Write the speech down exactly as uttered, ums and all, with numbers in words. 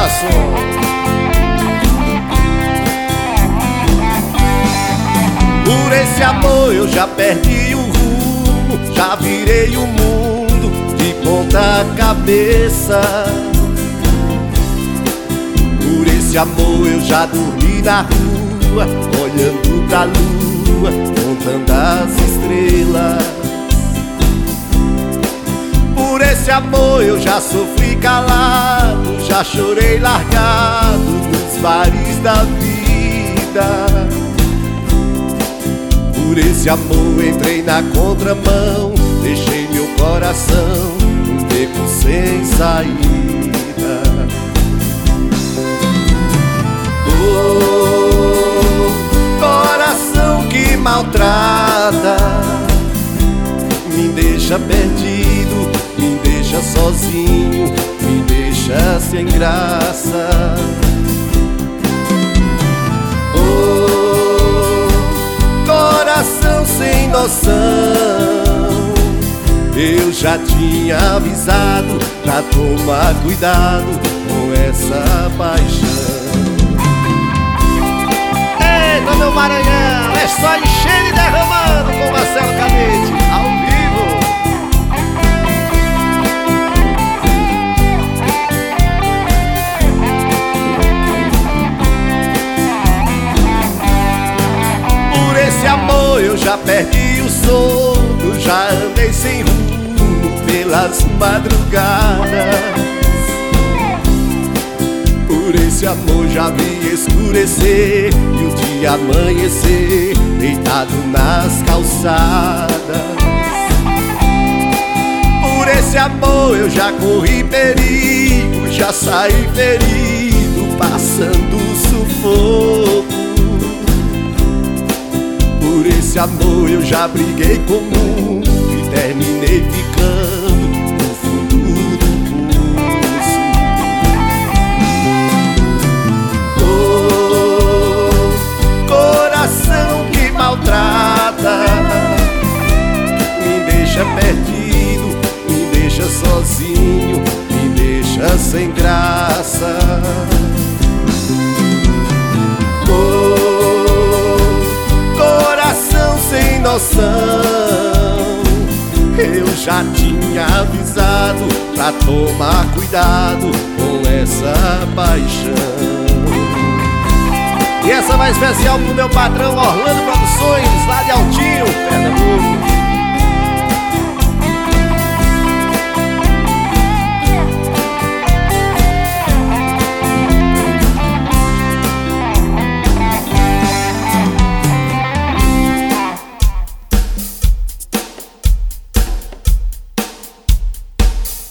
garçom. Por esse amor eu já perdi o rumo, já virei o mundo de ponta cabeça. Por esse amor eu já dormi na rua, olhando pra lua, contando as estrelas. Por esse amor eu já sofri calado, já chorei largado nos bares da vida. Por esse amor entrei na contramão, deixei meu coração um beco sem saída. Oh, coração que maltrata, me deixa perdido, me deixa sozinho, me deixa sem graça. Oh, coração sem noção, eu já tinha avisado pra tomar cuidado com essa paixão. Eita, meu Maranhão, é só enchendo e derramando com Marcelo Canete, ao vivo. Por esse amor eu já perdi o sono, já andei sem rumo pelas madrugadas. Por esse amor já vi escurecer e o dia amanhecer deitado nas calçadas. Por esse amor eu já corri perigo, já saí ferido, passando sufoco. Por esse amor eu já briguei com o mundo e terminei ficando no fundo do poço. Oh, coração que maltrata, me deixa perdido, me deixa sozinho, me deixa sem graça. Sem noção, eu já tinha avisado pra tomar cuidado com essa paixão. E essa vai especial pro meu patrão Orlando Produções, lá de Altinho,